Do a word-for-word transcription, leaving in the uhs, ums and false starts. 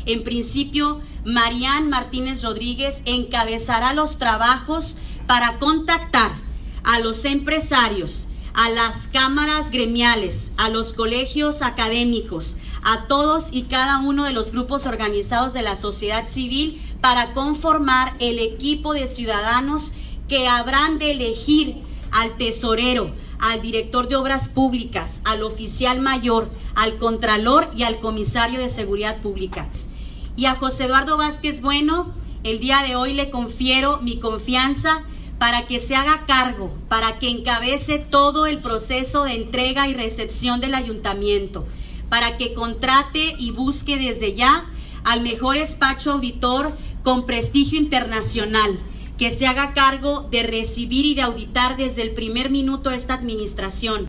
En principio, Marian Martínez Rodríguez encabezará los trabajos para contactar a los empresarios, a las cámaras gremiales, a los colegios académicos, a todos y cada uno de los grupos organizados de la sociedad civil para conformar el equipo de ciudadanos que habrán de elegir al tesorero, al director de obras públicas, al oficial mayor, al contralor y al comisario de seguridad pública. Y a José Eduardo Vázquez Bueno, el día de hoy le confiero mi confianza para que se haga cargo, para que encabece todo el proceso de entrega y recepción del ayuntamiento, para que contrate y busque desde ya al mejor despacho auditor con prestigio internacional, que se haga cargo de recibir y de auditar desde el primer minuto esta administración.